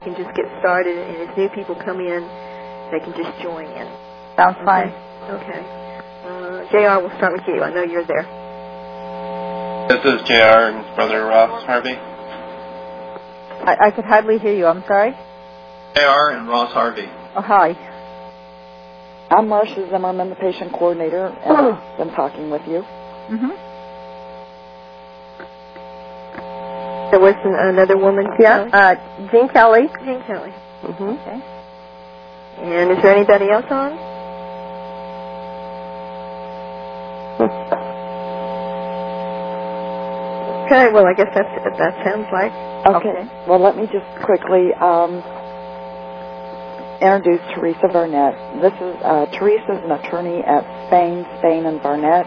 can just get started, and as new people come in, they can just join in. Sounds fine. Okay. JR, we'll start with you. I know you're there. This is JR and his brother Ross Harvey. I could hardly hear you. I'm sorry. JR and Ross Harvey. Oh, hi. I'm Marcia Zimmerman, the patient coordinator, and I've been talking with you. Mm-hmm. There was another woman. Yeah, Jean Kelly. Jean Kelly. Mm-hmm. Okay. And is there anybody else on? Okay, well, I guess that sounds like. Okay. Well, let me just quickly introduce Teresa Barnett. This is Teresa's an attorney at Spain and Barnett,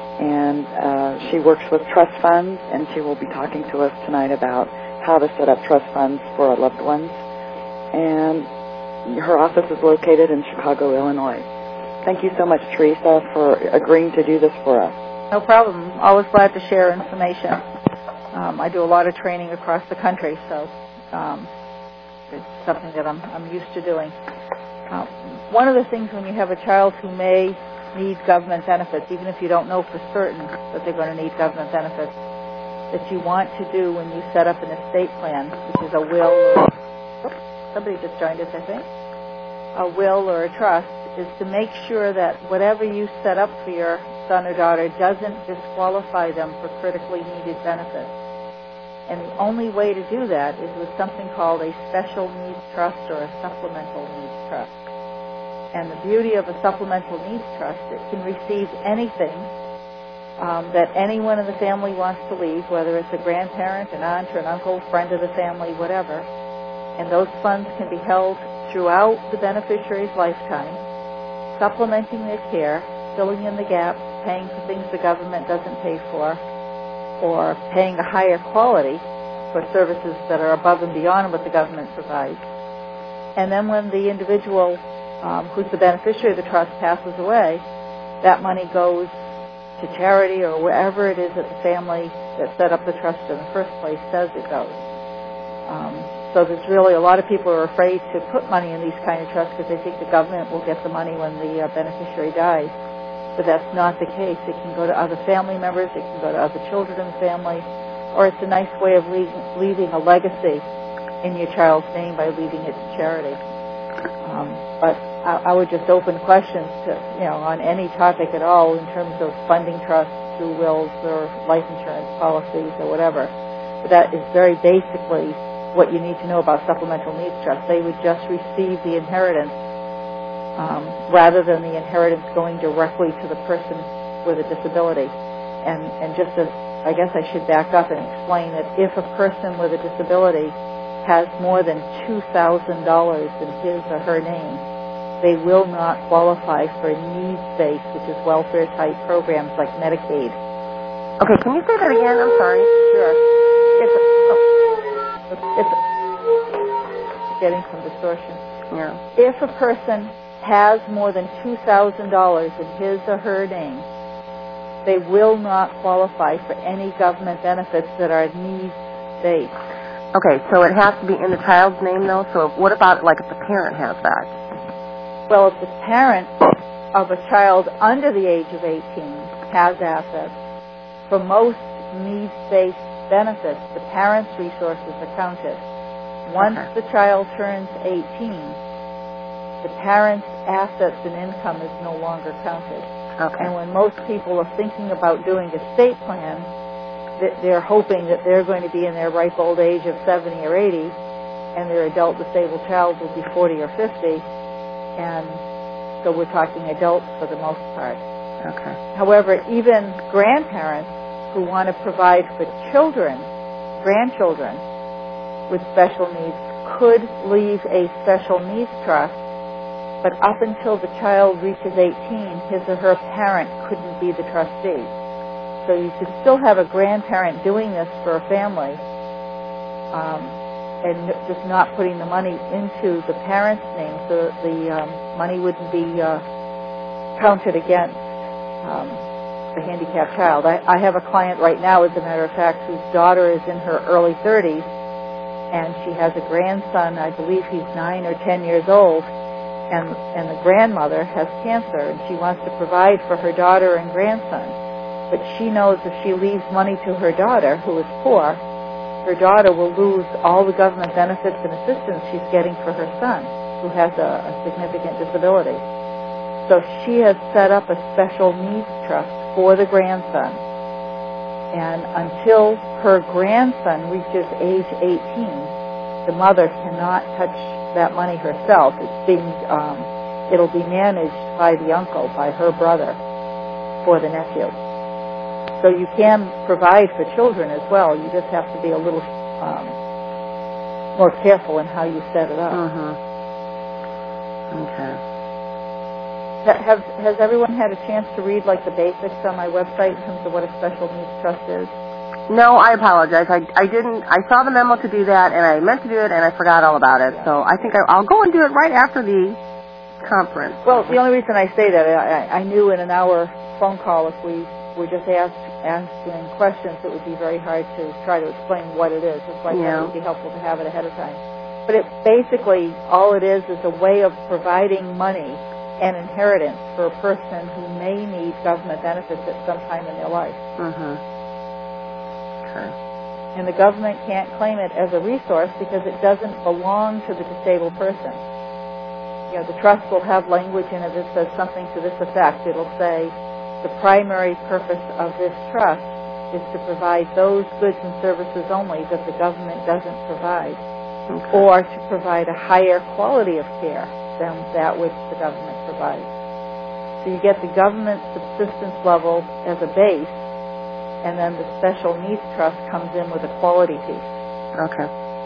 and she works with trust funds, and she will be talking to us tonight about how to set up trust funds for our loved ones. And her office is located in Chicago, Illinois. Thank you so much, Teresa, for agreeing to do this for us. No problem. Always glad to share information. I do a lot of training across the country, so it's something that I'm used to doing. One of the things when you have a child who may need government benefits, even if you don't know for certain that they're going to need government benefits, that you want to do when you set up an estate plan, which is a will, somebody just joined us, I think, a will or a trust, is to make sure that whatever you set up for your son or daughter doesn't disqualify them for critically needed benefits. And the only way to do that is with something called a special needs trust or a supplemental needs trust. And the beauty of a supplemental needs trust, it can receive anything that anyone in the family wants to leave, whether it's a grandparent, an aunt, or an uncle, friend of the family, whatever. And those funds can be held throughout the beneficiary's lifetime, supplementing their care, filling in the gaps, paying for things the government doesn't pay for, or paying a higher quality for services that are above and beyond what the government provides. And then when the individual who's the beneficiary of the trust passes away, that money goes to charity or wherever it is that the family that set up the trust in the first place says it goes. So there's really a lot of people are afraid to put money in these kind of trusts because they think the government will get the money when the beneficiary dies. But that's not the case. It can go to other family members, it can go to other children in the family, or it's a nice way of leaving a legacy in your child's name by leaving it to charity. But I would just open questions to, on any topic at all in terms of funding trusts through wills or life insurance policies or whatever. But that is very basically what you need to know about supplemental needs trusts. They would just receive the inheritance rather than the inheritance going directly to the person with a disability. And just as, I guess I should back up and explain that if a person with a disability has more than $2,000 in his or her name, they will not qualify for needs-based, which is welfare-type programs like Medicaid. Okay, can you say that again? I'm sorry. Sure. It's getting some distortion. Yeah. If a person has more than $2,000 in his or her name, they will not qualify for any government benefits that are needs-based. Okay, so it has to be in the child's name, though? So what about, like, if the parent has that? Well, if the parent of a child under the age of 18 has assets, for most needs-based benefits, the parent's resources are counted. Once the child turns 18, the parent's assets and income is no longer counted. Okay. And when most people are thinking about doing estate plans, they're hoping that they're going to be in their ripe old age of 70 or 80, and their adult disabled child will be 40 or 50, and so we're talking adults for the most part. Okay. However, even grandparents who want to provide for grandchildren with special needs could leave a special needs trust, but up until the child reaches 18, his or her parent couldn't be the trustee. So you could still have a grandparent doing this for a family and just not putting the money into the parent's name so that the money wouldn't be counted against the handicapped child. I have a client right now, as a matter of fact, whose daughter is in her early 30s, and she has a grandson. I believe he's 9 or 10 years old, and the grandmother has cancer, and she wants to provide for her daughter and grandson. But she knows if she leaves money to her daughter, who is poor, her daughter will lose all the government benefits and assistance she's getting for her son, who has a significant disability. So she has set up a special needs trust for the grandson. And until her grandson reaches age 18, the mother cannot touch that money herself. It'll be managed by the uncle, by her brother, for the nephew. So you can provide for children as well. You just have to be a little more careful in how you set it up. Okay. Has everyone had a chance to read like the basics on my website in terms of what a special needs trust is? No, I apologize. I didn't. I saw the memo to do that, and I meant to do it, and I forgot all about it. So I think I'll go and do it right after the conference. Well, the only reason I say that, I knew in an hour phone call, if we were just asking questions, it would be very hard to try to explain what it is. It's like it would be helpful to have it ahead of time. But it basically, all it is a way of providing money and inheritance for a person who may need government benefits at some time in their life. Okay. And the government can't claim it as a resource because it doesn't belong to the disabled person. You know, the trust will have language in it that says something to this effect. It'll say, the primary purpose of this trust is to provide those goods and services only that the government doesn't provide, or to provide a higher quality of care than that which the government provides. So you get the government subsistence level as a base, and then the special needs trust comes in with a quality piece. Okay.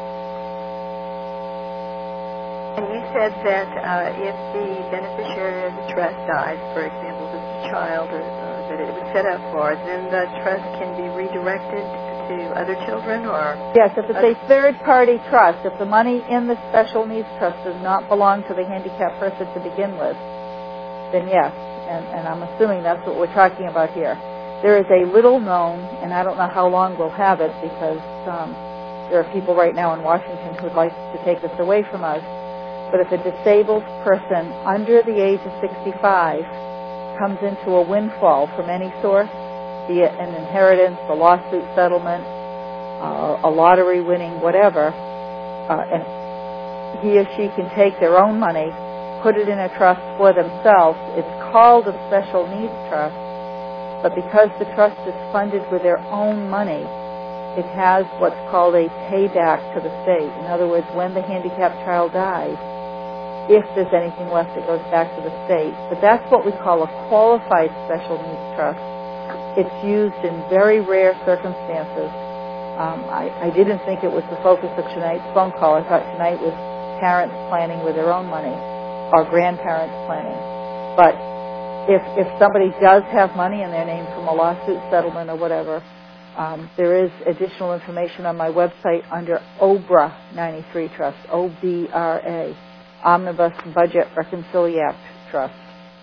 And you said that if the beneficiary of the trust dies, for example, just a child that it was set up for, then the trust can be redirected to other children, or? Yes, if it's a third-party trust, if the money in the special needs trust does not belong to the handicapped person to begin with, then yes, and I'm assuming that's what we're talking about here. There is a little known, and I don't know how long we'll have it because there are people right now in Washington who would like to take this away from us, but if a disabled person under the age of 65 comes into a windfall from any source, be it an inheritance, a lawsuit settlement, a lottery winning, whatever, and he or she can take their own money, put it in a trust for themselves. It's called a special needs trust, but because the trust is funded with their own money, it has what's called a payback to the state. In other words, when the handicapped child dies, if there's anything left, it goes back to the state. But that's what we call a qualified special needs trust. It's used in very rare circumstances. I didn't think it was the focus of tonight's phone call. I thought tonight was parents planning with their own money or grandparents planning. But if somebody does have money in their name from a lawsuit settlement or whatever, there is additional information on my website under OBRA 93 Trust, OBRA, Omnibus Budget Reconciliation Trust.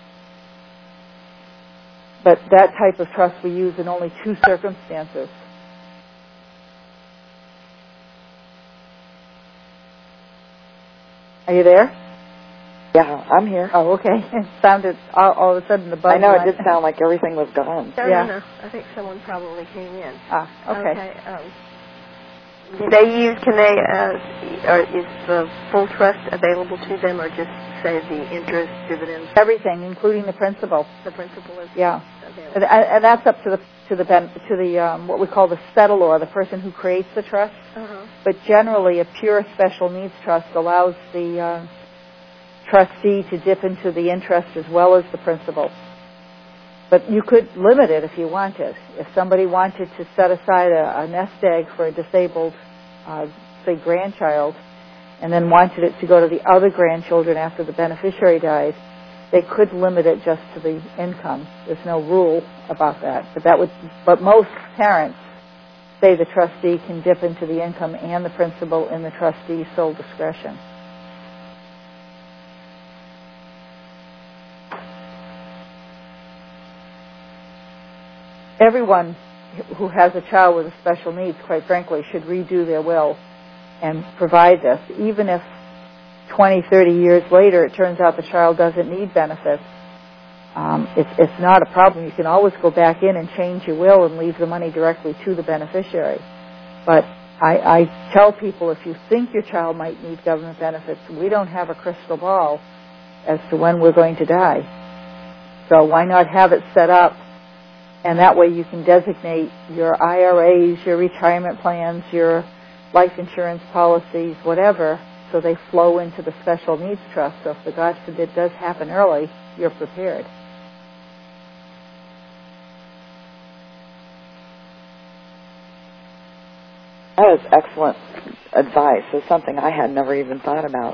But that type of trust we use in only 2 circumstances. Are you there? Yeah, I'm here. Oh, okay. It sounded all of a sudden the buzz. I know, it did sound like everything was gone. No. I think someone probably came in. Okay. Or is the full trust available to them, or just say the interest, dividends? Everything, including the principal. The principal is available. And that's up to the what we call the settlor, the person who creates the trust. But generally, a pure special needs trust allows the trustee to dip into the interest as well as the principal. But you could limit it if you wanted. If somebody wanted to set aside a nest egg for a disabled, say, grandchild, and then wanted it to go to the other grandchildren after the beneficiary dies, they could limit it just to the income. There's no rule about that. But most parents say the trustee can dip into the income and the principal in the trustee's sole discretion. Everyone who has a child with special needs, quite frankly, should redo their will and provide this. Even if 20, 30 years later it turns out the child doesn't need benefits, it's not a problem. You can always go back in and change your will and leave the money directly to the beneficiary. But I tell people, if you think your child might need government benefits, we don't have a crystal ball as to when we're going to die. So why not have it set up, and that way you can designate your IRAs, your retirement plans, your life insurance policies, whatever, so they flow into the special needs trust. So if the God forbid does happen early, you're prepared. That is excellent advice. It's something I had never even thought about.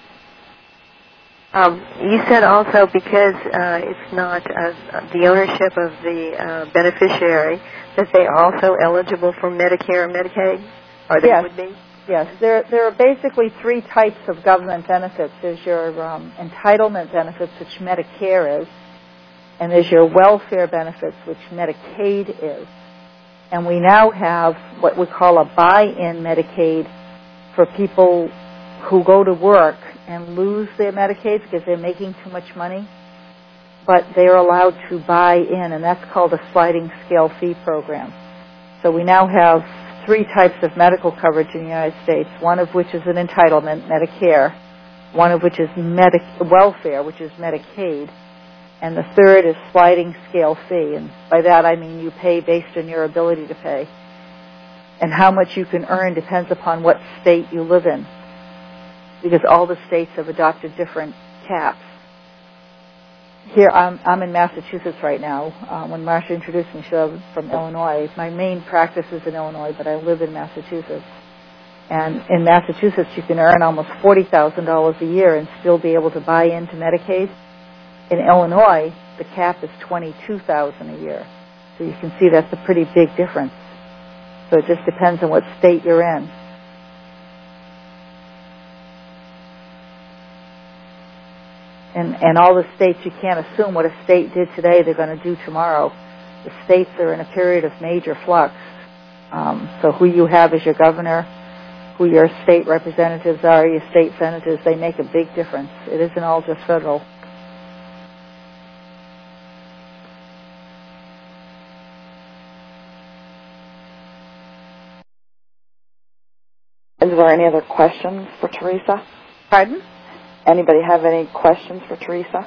You said also because it's not the ownership of the beneficiary, that they are also eligible for Medicare and Medicaid? Or they would be? Yes. There are basically three types of government benefits. There's your entitlement benefits, which Medicare is, and there's your welfare benefits, which Medicaid is. And we now have what we call a buy-in Medicaid for people who go to work and lose their Medicaid because they're making too much money, but they're allowed to buy in, and that's called a sliding scale fee program. So we now have three types of medical coverage in the United States, one of which is an entitlement, Medicare, one of which is welfare, which is Medicaid, and the third is sliding scale fee. And by that I mean you pay based on your ability to pay. And how much you can earn depends upon what state you live in, because all the states have adopted different caps. Here, I'm in Massachusetts right now. When Marcia introduced me, she was from Illinois. My main practice is in Illinois, but I live in Massachusetts. And in Massachusetts, you can earn almost $40,000 a year and still be able to buy into Medicaid. In Illinois, the cap is $22,000 a year. So you can see that's a pretty big difference. So it just depends on what state you're in. And all the states, you can't assume what a state did today they're going to do tomorrow. The states are in a period of major flux. So who you have as your governor, who your state representatives are, your state senators, they make a big difference. It isn't all just federal. Is there any other questions for Teresa? Pardon? Anybody have any questions for Teresa?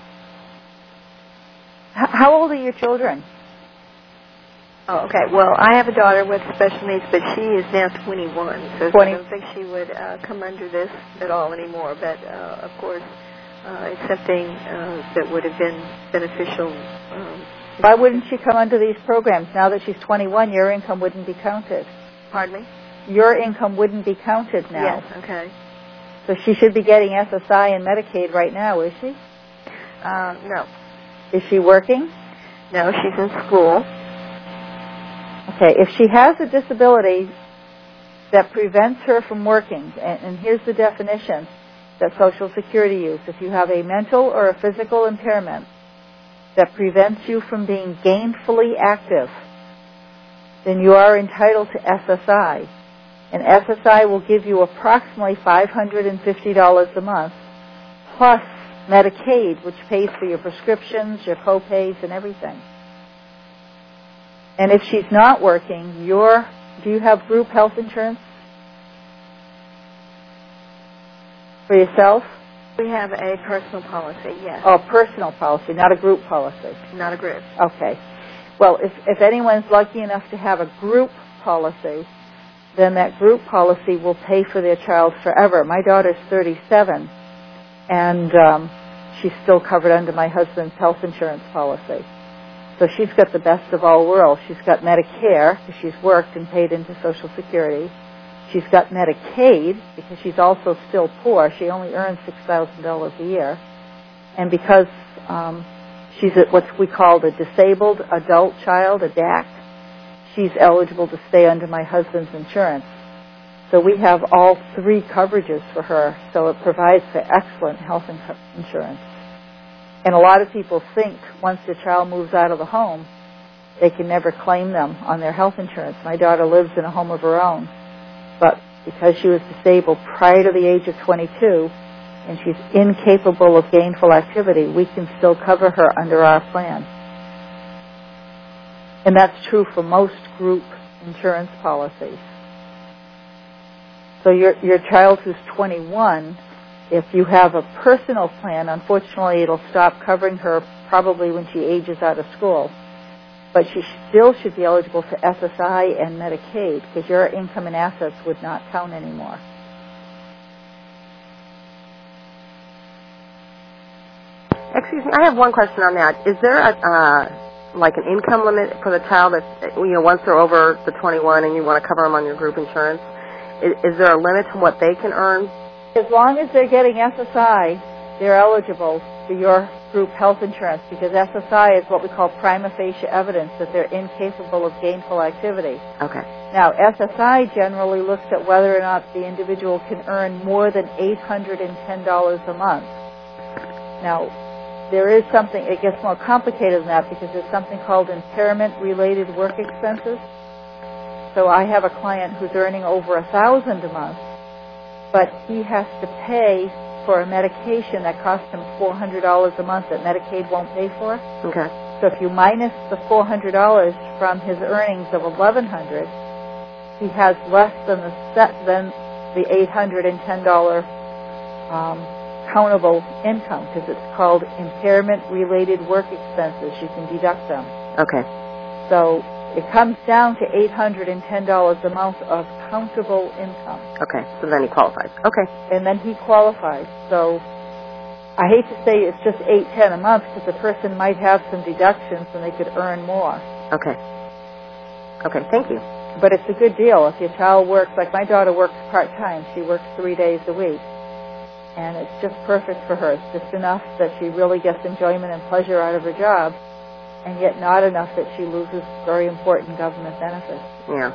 How old are your children? Oh, okay. Well, I have a daughter with special needs, but she is now 21, so 20. I don't think she would come under this at all anymore. But, of course, it's something that would have been beneficial. Why wouldn't she come under these programs? Now that she's 21, your income wouldn't be counted. Pardon me? Your income wouldn't be counted now. Yes, okay. So she should be getting SSI and Medicaid right now, is she? No. Is she working? No, she's in school. Okay, if she has a disability that prevents her from working, and here's the definition that Social Security used. If you have a mental or a physical impairment that prevents you from being gainfully active, then you are entitled to SSI. And SSI will give you approximately $550 a month, plus Medicaid, which pays for your prescriptions, your co-pays, and everything. And if she's not working, do you have group health insurance for yourself? We have a personal policy, yes. Oh, personal policy, not a group policy. Not a group. Okay. Well, if anyone's lucky enough to have a group policy, then that group policy will pay for their child forever. My daughter's 37, and she's still covered under my husband's health insurance policy. So she's got the best of all worlds. She's got Medicare, because she's worked and paid into Social Security. She's got Medicaid, because she's also still poor. She only earns $6,000 a year. And because she's what we call a disabled adult child, a DAC, she's eligible to stay under my husband's insurance. So we have all three coverages for her, so it provides for excellent health insurance. And a lot of people think once their child moves out of the home, they can never claim them on their health insurance. My daughter lives in a home of her own, but because she was disabled prior to the age of 22 and she's incapable of gainful activity, we can still cover her under our plan. And that's true for most group insurance policies. So your child who's 21, if you have a personal plan, unfortunately it'll stop covering her probably when she ages out of school. But she still should be eligible for SSI and Medicaid because your income and assets would not count anymore. Excuse me, I have one question on that. Is there like an income limit for the child that, once they're over the 21 and you want to cover them on your group insurance? Is there a limit to what they can earn? As long as they're getting SSI, they're eligible for your group health insurance because SSI is what we call prima facie evidence that they're incapable of gainful activity. Okay. Now, SSI generally looks at whether or not the individual can earn more than $810 a month. Now, there is something, it gets more complicated than that because there's something called impairment-related work expenses. So I have a client who's earning over $1,000 a month, but he has to pay for a medication that costs him $400 a month that Medicaid won't pay for. Okay. So if you minus the $400 from his earnings of $1,100, he has less than the $810 countable income because it's called impairment-related work expenses. You can deduct them. Okay. So it comes down to $810 a month of countable income. Okay, so then he qualifies. Okay. And then he qualifies. So I hate to say it's just $810 a month because the person might have some deductions and they could earn more. Okay. Okay, thank you. But it's a good deal. If your child works, like my daughter works part-time, she works 3 days a week. And it's just perfect for her. It's just enough that she really gets enjoyment and pleasure out of her job, and yet not enough that she loses very important government benefits. Yeah.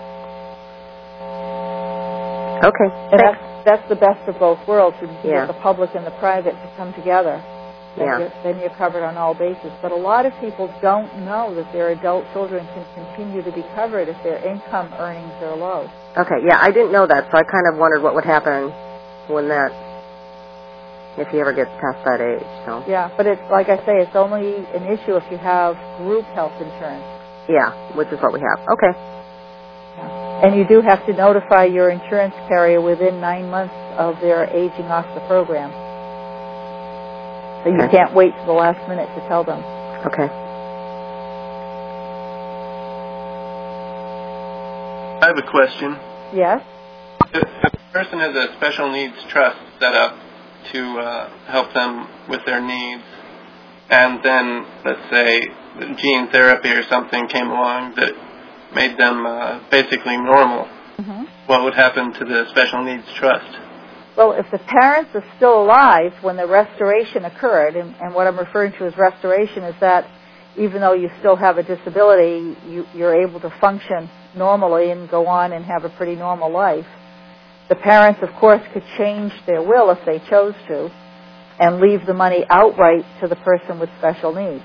Okay. And that's the best of both worlds. You can Yeah. get the public and the private to come together. Yeah. Then you're covered on all bases. But a lot of people don't know that their adult children can continue to be covered if their income earnings are low. Okay, yeah, I didn't know that, so I kind of wondered what would happen when if he ever gets past that age. So. Yeah, but it's like I say, it's only an issue if you have group health insurance. Yeah, which is what we have. Okay. Yeah. And you do have to notify your insurance carrier within 9 months of their aging off the program. So you can't wait till the last minute to tell them. Okay. I have a question. Yes? If a person has a special needs trust set up to help them with their needs, and then, let's say, gene therapy or something came along that made them basically normal, what would happen to the special needs trust? Well, if the parents are still alive when the restoration occurred, and what I'm referring to as restoration is that even though you still have a disability, you're able to function normally and go on and have a pretty normal life. The parents, of course, could change their will if they chose to and leave the money outright to the person with special needs.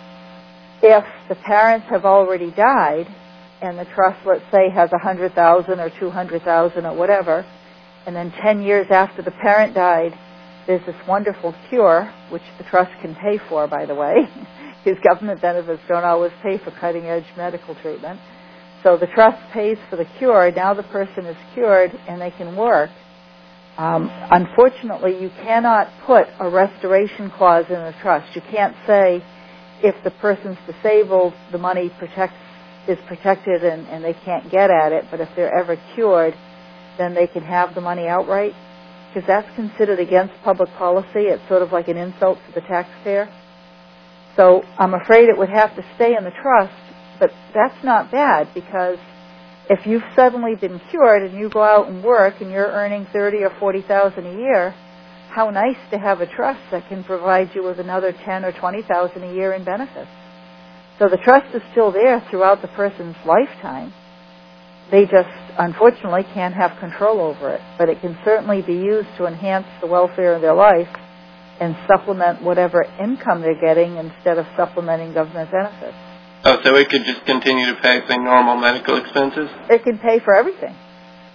If the parents have already died and the trust, let's say, has $100,000 or $200,000 or whatever, and then 10 years after the parent died, there's this wonderful cure, which the trust can pay for, by the way, because government benefits don't always pay for cutting-edge medical treatment. So the trust pays for the cure. Now the person is cured and they can work. Unfortunately, you cannot put a restoration clause in the trust. You can't say if the person's disabled, the money is protected and they can't get at it, but if they're ever cured, then they can have the money outright, because that's considered against public policy. It's sort of like an insult to the taxpayer. So I'm afraid it would have to stay in the trust, but that's not bad, because if you've suddenly been cured and you go out and work and you're earning $30,000 or $40,000 a year, how nice to have a trust that can provide you with another $10,000 or $20,000 a year in benefits. So the trust is still there throughout the person's lifetime. They just, unfortunately, can't have control over it. But it can certainly be used to enhance the welfare of their life and supplement whatever income they're getting instead of supplementing government benefits. Oh, so it could just continue to pay, say, normal medical expenses? It can pay for everything.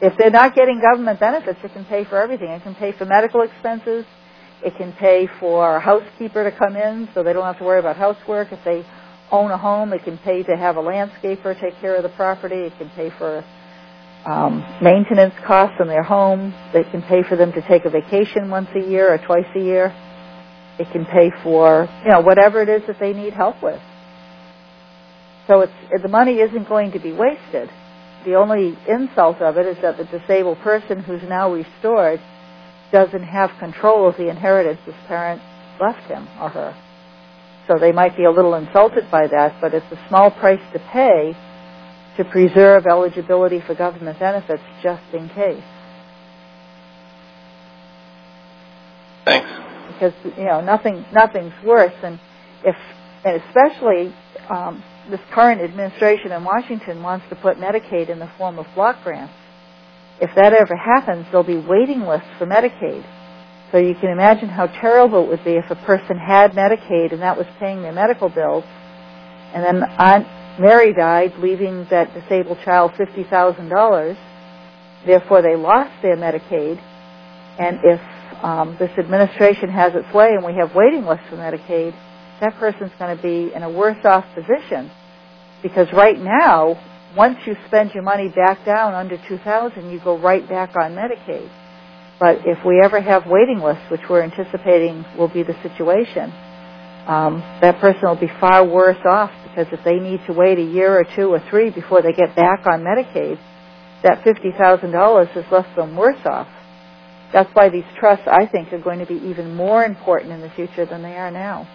if they're not getting government benefits, it can pay for everything. It can pay for medical expenses. It can pay for a housekeeper to come in so they don't have to worry about housework. If they own a home, it can pay to have a landscaper take care of the property. It can pay for maintenance costs in their home. It can pay for them to take a vacation once a year or twice a year. It can pay for, whatever it is that they need help with. So the money isn't going to be wasted. The only insult of it is that the disabled person who's now restored doesn't have control of the inheritance his parent left him or her. So they might be a little insulted by that, but it's a small price to pay to preserve eligibility for government benefits just in case. Thanks. Because, nothing's worse. And especially this current administration in Washington wants to put Medicaid in the form of block grants. If that ever happens, there'll be waiting lists for Medicaid. So you can imagine how terrible it would be if a person had Medicaid and that was paying their medical bills, and then Aunt Mary died, leaving that disabled child $50,000. Therefore, they lost their Medicaid. And if this administration has its way and we have waiting lists for Medicaid, that person's going to be in a worse-off position. Because right now, once you spend your money back down under $2,000, you go right back on Medicaid. But if we ever have waiting lists, which we're anticipating will be the situation, that person will be far worse off, because if they need to wait a year or 2 or 3 before they get back on Medicaid, that $50,000 has left them worse off. That's why these trusts, I think, are going to be even more important in the future than they are now.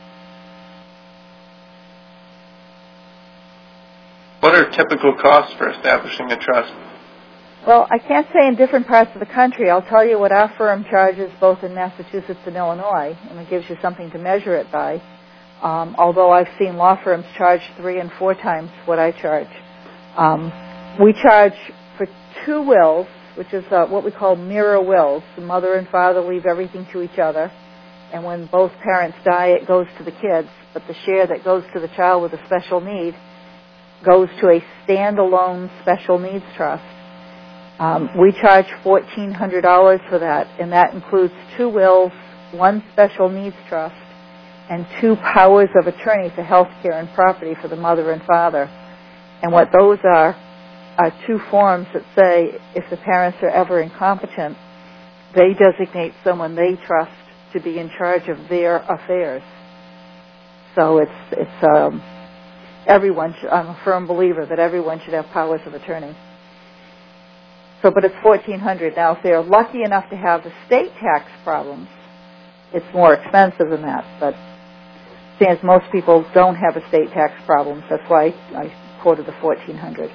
What are typical costs for establishing a trust? Well, I can't say in different parts of the country. I'll tell you what our firm charges both in Massachusetts and Illinois, and it gives you something to measure it by. Although I've seen law firms charge 3 and 4 times what I charge. We charge for 2 wills, which is what we call mirror wills. The mother and father leave everything to each other, and when both parents die, it goes to the kids, but the share that goes to the child with a special need goes to a standalone special needs trust. We charge $1,400 for that, and that includes 2 wills, 1 special needs trust, and 2 powers of attorney for health care and property for the mother and father. And what those are 2 forms that say if the parents are ever incompetent, they designate someone they trust to be in charge of their affairs. So it's everyone. I'm a firm believer that everyone should have powers of attorney. So, but it's $1,400 now. If they're lucky enough to have estate tax problems, it's more expensive than that. But since most people don't have estate tax problems, that's why I quoted the $1,400.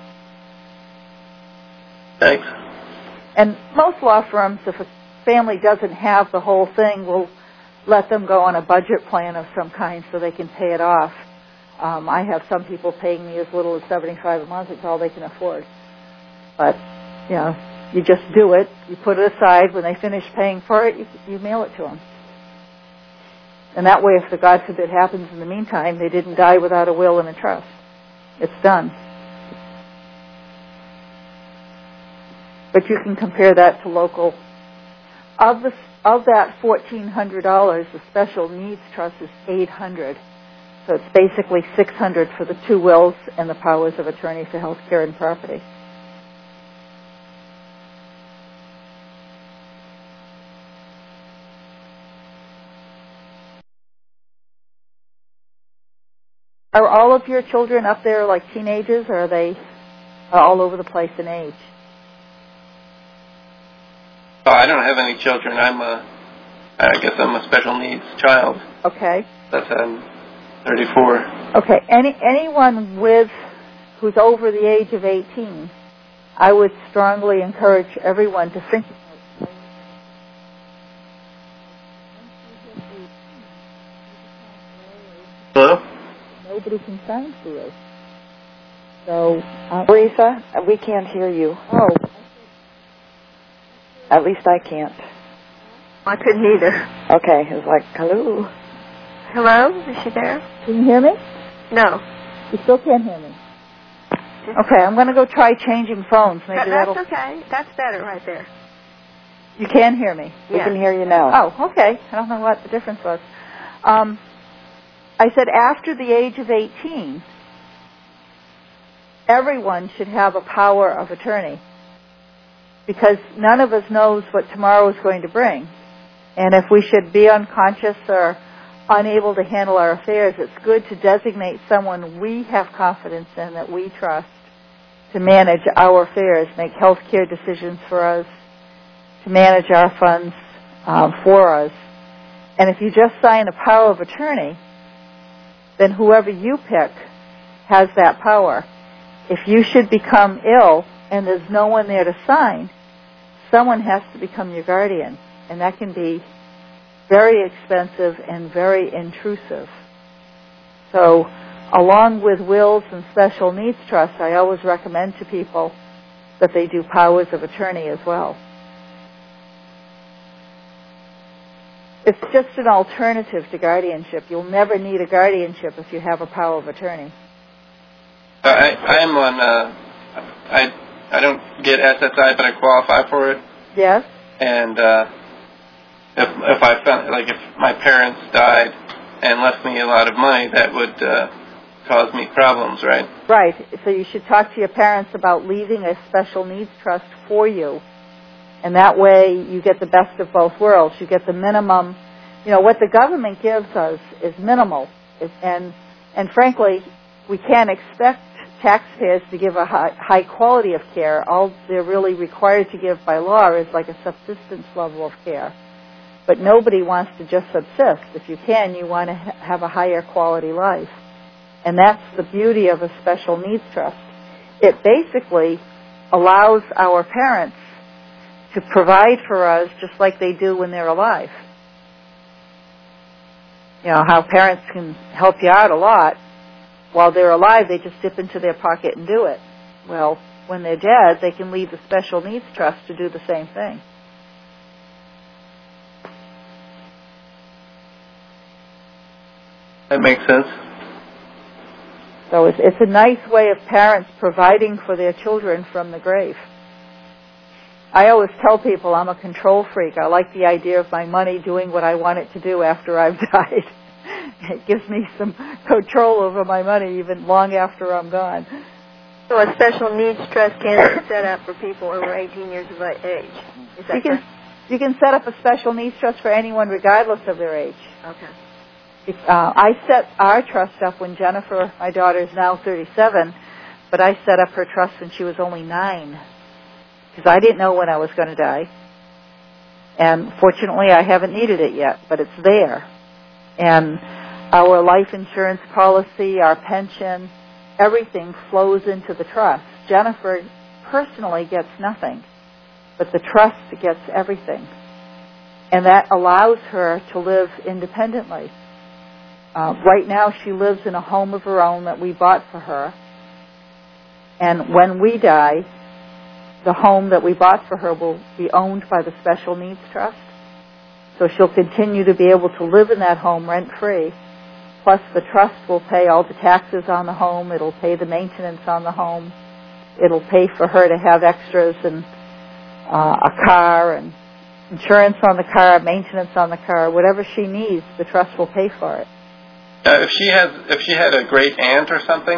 Thanks. And most law firms, if a family doesn't have the whole thing, will let them go on a budget plan of some kind so they can pay it off. I have some people paying me as little as $75 a month. It's all they can afford. But, you just do it. You put it aside. When they finish paying for it, you mail it to them. And that way, if the God forbid happens in the meantime, they didn't die without a will and a trust. It's done. But you can compare that to local. Of that $1,400, the special needs trust is $800. So it's basically $600 for the 2 wills and the powers of attorney for health care and property. Are all of your children up there like teenagers, or are they all over the place in age? Oh, I don't have any children. I guess I'm a special needs child. Okay. That's 34. Okay. Anyone who's over the age of 18, I would strongly encourage everyone to think. Hello? Nobody can sign for you. So, Lisa, we can't hear you. Oh. At least I can't. I couldn't either. Okay, it's like, hello. Hello? Is she there? Can you hear me? No. You still can't hear me. Okay, I'm going to go try changing phones. Maybe That's that'll... okay. That's better right there. You can hear me? We can hear you now. Oh, okay. I don't know what the difference was. I said after the age of 18, everyone should have a power of attorney, because none of us knows what tomorrow is going to bring. And if we should be unconscious or unable to handle our affairs, it's good to designate someone we have confidence in, that we trust, to manage our affairs, make health care decisions for us, to manage our funds for us. And if you just sign a power of attorney, then whoever you pick has that power. If you should become ill and there's no one there to sign, someone has to become your guardian. And that can be very expensive and very intrusive. So, along with wills and special needs trusts, I always recommend to people that they do powers of attorney as well. It's just an alternative to guardianship. You'll never need a guardianship if you have a power of attorney. I am on, I don't get SSI, but I qualify for it. Yes? And if I found, like, if my parents died and left me a lot of money, that would cause me problems, right? Right. So you should talk to your parents about leaving a special needs trust for you. And that way you get the best of both worlds. You get the minimum. You know, what the government gives us is minimal. And frankly, we can't expect taxpayers to give a high quality of care. All they're really required to give by law is like a subsistence level of care. But nobody wants to just subsist. If you can, you want to have a higher quality life. And that's the beauty of a special needs trust. It basically allows our parents to provide for us just like they do when they're alive. You know, how parents can help you out a lot. While they're alive, they just dip into their pocket and do it. Well, when they're dead, they can leave the special needs trust to do the same thing. That makes sense. So it's a nice way of parents providing for their children from the grave. I always tell people I'm a control freak. I like the idea of my money doing what I want it to do after I've died. It gives me some control over my money even long after I'm gone. So a special needs trust can be set up for people over 18 years of age. Is that correct? You can set up a special needs trust for anyone regardless of their age. Okay. I set our trust up when Jennifer, my daughter, is now 37, but I set up her trust when she was only 9. Because I didn't know when I was going to die. And fortunately, I haven't needed it yet, but it's there. And our life insurance policy, our pension, everything flows into the trust. Jennifer personally gets nothing, but the trust gets everything. And that allows her to live independently. Right now, she lives in a home of her own that we bought for her. And when we die, the home that we bought for her will be owned by the Special Needs Trust. So she'll continue to be able to live in that home rent-free. Plus the trust will pay all the taxes on the home. It'll pay the maintenance on the home. It'll pay for her to have extras and a car and insurance on the car, maintenance on the car. Whatever she needs, the trust will pay for it. If she had a great aunt or something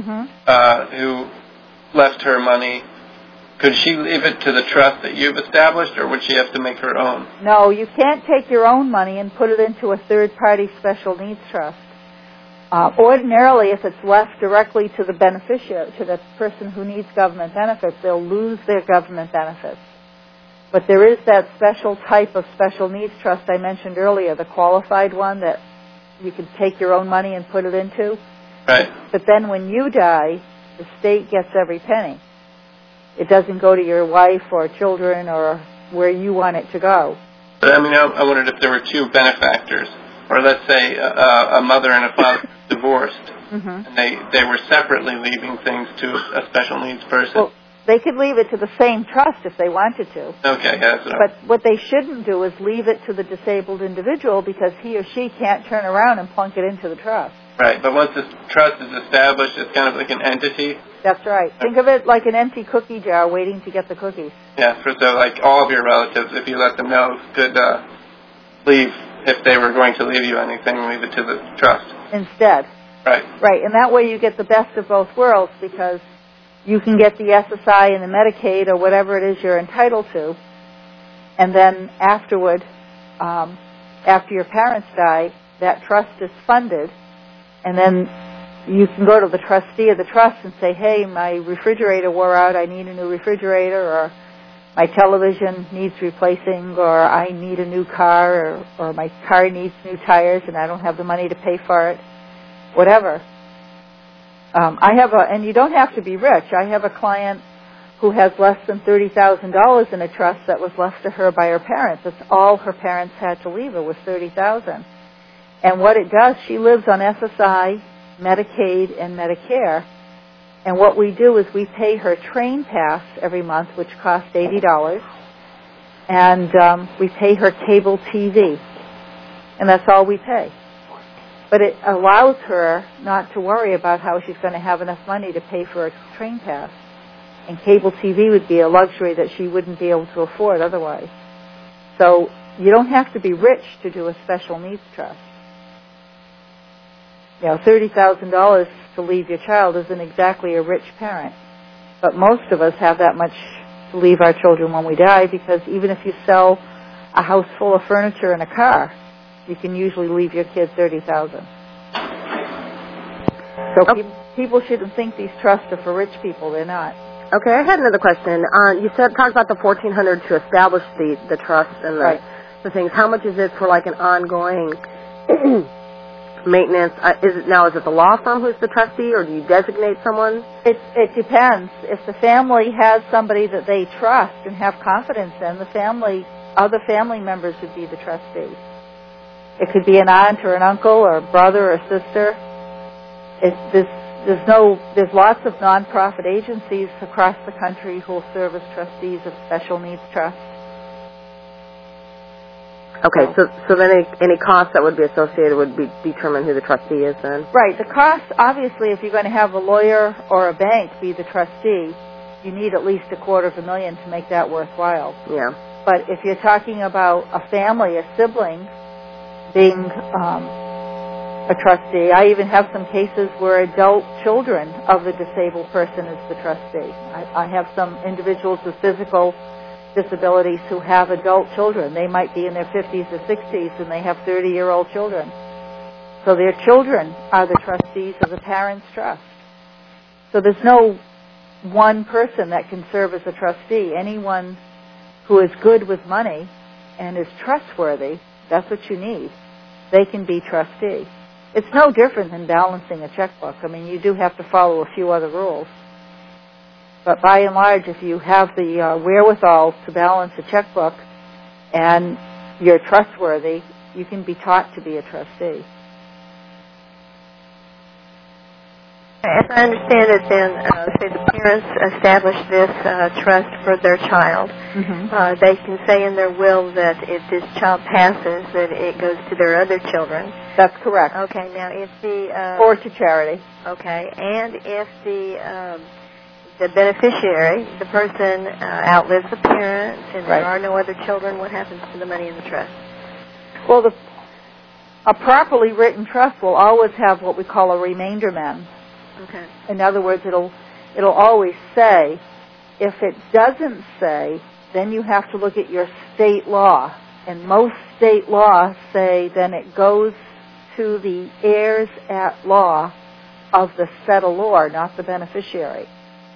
who left her money, could she leave it to the trust that you've established, or would she have to make her own? No, you can't take your own money and put it into a third-party special needs trust. Ordinarily, if it's left directly to the beneficiary, to the person who needs government benefits, they'll lose their government benefits. But there is that special type of special needs trust I mentioned earlier, the qualified one that you can take your own money and put it into. Right. But then when you die, the state gets every penny. It doesn't go to your wife or children or where you want it to go. But I mean, I wondered if there were two benefactors, or let's say a mother and a father divorced, and they were separately leaving things to a special needs person. Well, they could leave it to the same trust if they wanted to. Okay, that's what But what they shouldn't do is leave it to the disabled individual, because he or she can't turn around and plunk it into the trust. Right, but once this trust is established, it's kind of like an entity. That's right. Think of it like an empty cookie jar waiting to get the cookies. Yeah, so like all of your relatives, if you let them know, could leave, if they were going to leave you anything, leave it to the trust. Instead. Right. Right, and that way you get the best of both worlds, because you can get the SSI and the Medicaid or whatever it is you're entitled to, and then afterward, after your parents die, that trust is funded, and then you can go to the trustee of the trust and say, hey, my refrigerator wore out, I need a new refrigerator, or my television needs replacing, or I need a new car, or my car needs new tires and I don't have the money to pay for it, whatever. And you don't have to be rich. I have a client who has less than $30,000 in a trust that was left to her by her parents. That's all her parents had to leave her, was $30,000. And what it does, she lives on SSI, Medicaid, and Medicare. And what we do is we pay her train pass every month, which costs $80. And we pay her cable TV. And that's all we pay. But it allows her not to worry about how she's going to have enough money to pay for a train pass. And cable TV would be a luxury that she wouldn't be able to afford otherwise. So you don't have to be rich to do a special needs trust. You know, $30,000 to leave your child isn't exactly a rich parent. But most of us have that much to leave our children when we die, because even if you sell a house full of furniture and a car, you can usually leave your kids $30,000. So people shouldn't think these trusts are for rich people. They're not. Okay, I had another question. You talked about the $1,400 to establish the trust and the things. How much is it for like an ongoing maintenance? Is it the law firm who's the trustee, or do you designate someone? It depends. If the family has somebody that they trust and have confidence in, other family members would be the trustee. It could be an aunt or an uncle or a brother or sister. There's lots of nonprofit agencies across the country who will serve as trustees of special needs trusts. Okay, so then any costs that would be associated would determine who the trustee is then? Right. The cost, obviously, if you're going to have a lawyer or a bank be the trustee, you need at least $250,000 to make that worthwhile. Yeah. But if you're talking about a family, a sibling, being a trustee, I even have some cases where adult children of the disabled person is the trustee. I have some individuals with physical disabilities who have adult children. They might be in their 50s or 60s, and they have 30-year-old children. So their children are the trustees of the parents' trust. So there's no one person that can serve as a trustee. Anyone who is good with money and is trustworthy, that's what you need. They can be trustee. It's no different than balancing a checkbook. I mean, you do have to follow a few other rules. But by and large, if you have the wherewithal to balance a checkbook and you're trustworthy, you can be taught to be a trustee. As I understand it, then, say the parents establish this trust for their child. Mm-hmm. They can say in their will that if this child passes, that it goes to their other children. That's correct. Okay, now if the... or to charity. Okay, and if the beneficiary, the person outlives the parents and there are no other children, what happens to the money in the trust? Well, a properly written trust will always have what we call a remainder man. Okay. In other words, it'll always say. If it doesn't say, then you have to look at your state law. And most state laws say then it goes to the heirs at law of the settlor, not the beneficiary.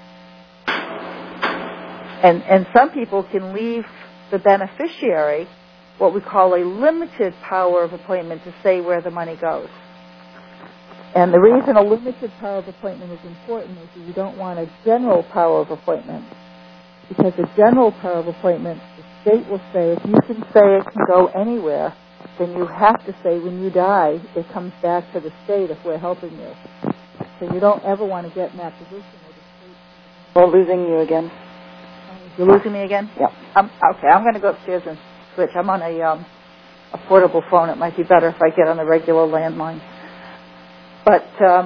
And some people can leave the beneficiary what we call a limited power of appointment to say where the money goes. And the reason a limited power of appointment is important is that you don't want a general power of appointment. Because a general power of appointment, the state will say, if you can say it can go anywhere, then you have to say when you die, it comes back to the state if we're helping you. So you don't ever want to get in that position where the state... We're losing you again. You're losing me again? Yeah. Okay, I'm going to go upstairs and switch. I'm on a portable phone. It might be better if I get on the regular landline. But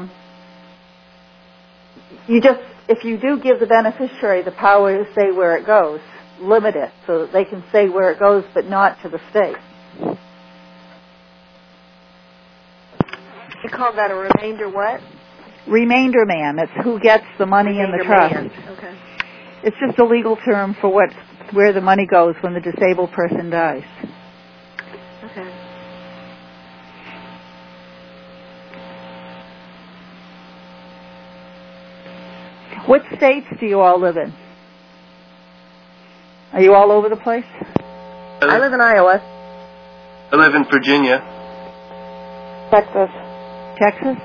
if you do give the beneficiary the power to say where it goes, limit it so that they can say where it goes, but not to the state. You call that a remainder what? Remainder man. It's who gets the money in the trust. Man. Okay. It's just a legal term for where the money goes when the disabled person dies. Okay. What states do you all live in? Are you all over the place? I live in Iowa. I live in Virginia. Texas. Texas?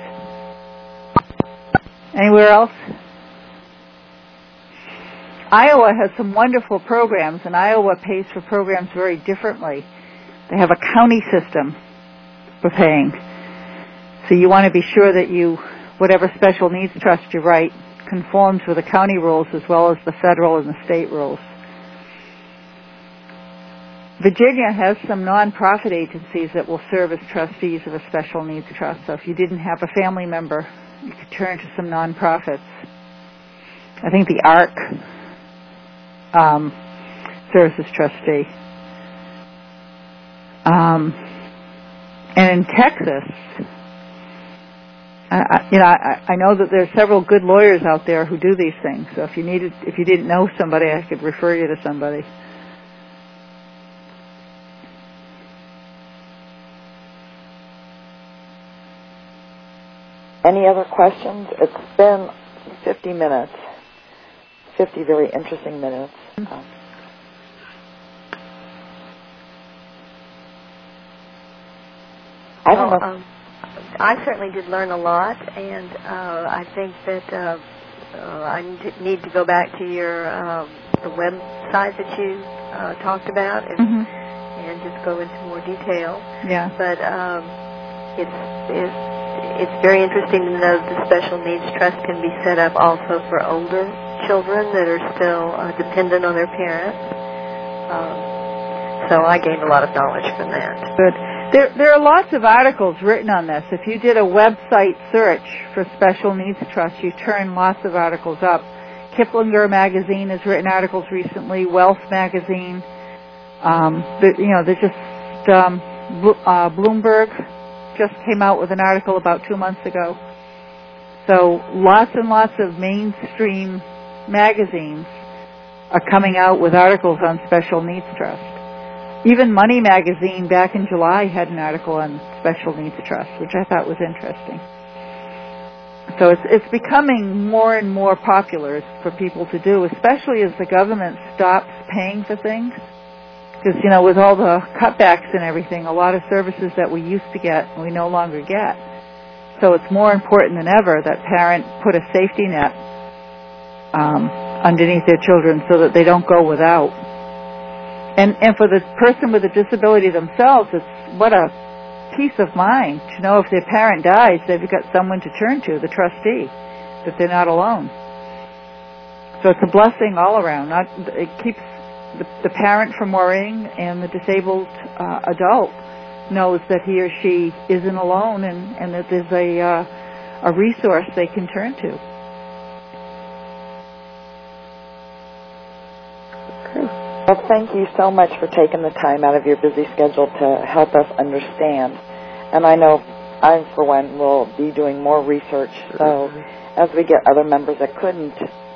Anywhere else? Iowa has some wonderful programs, and Iowa pays for programs very differently. They have a county system for paying. So you want to be sure that whatever special needs trust you write conforms with the county rules as well as the federal and the state rules. Virginia has some nonprofit agencies that will serve as trustees of a special needs trust. So if you didn't have a family member, you could turn to some nonprofits. I think the ARC serves as trustee. And in Texas, I know that there are several good lawyers out there who do these things. So if you didn't know somebody, I could refer you to somebody. Any other questions? It's been 50 minutes. 50 very interesting minutes. I don't know. I certainly did learn a lot, and I think that I need to go back to your the website that you talked about and just go into more detail. Yeah. But it's very interesting to know the special needs trust can be set up also for older children that are still dependent on their parents. So I gained a lot of knowledge from that. Good. There are lots of articles written on this. If you did a website search for special needs trust, you turn lots of articles up. Kiplinger magazine has written articles recently. Wealth magazine. Bloomberg just came out with an article about 2 months ago. So lots and lots of mainstream magazines are coming out with articles on special needs trust. Even Money magazine back in July had an article on special needs trust, which I thought was interesting. So it's becoming more and more popular for people to do, especially as the government stops paying for things. Because, with all the cutbacks and everything, a lot of services that we used to get, we no longer get. So it's more important than ever that parents put a safety net underneath their children so that they don't go without. And for the person with a disability themselves, it's what a peace of mind to know if their parent dies, they've got someone to turn to, the trustee, that they're not alone. So it's a blessing all around. It keeps the parent from worrying, and the disabled adult knows that he or she isn't alone, and that there's a resource they can turn to. Well, thank you so much for taking the time out of your busy schedule to help us understand. And I know I, for one, will be doing more research. So as we get other members that couldn't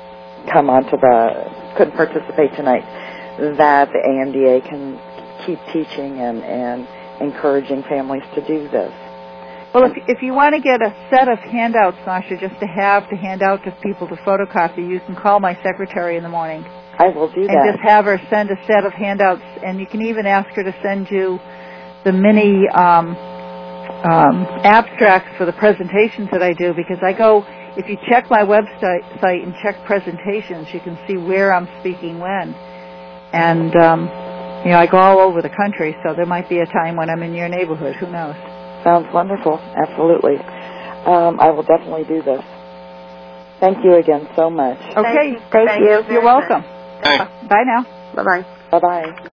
participate tonight, that the AMDA can keep teaching and encouraging families to do this. Well, if you want to get a set of handouts, Masha, just to hand out to people to photocopy, you can call my secretary in the morning. I will do that. And just have her send a set of handouts, and you can even ask her to send you the mini abstracts for the presentations that I do, because if you check my website and check presentations, you can see where I'm speaking when. And, I go all over the country, so there might be a time when I'm in your neighborhood. Who knows? Sounds wonderful. Absolutely. I will definitely do this. Thank you again so much. Okay. Thank you. You're welcome. Thanks. Bye now. Bye-bye. Bye-bye.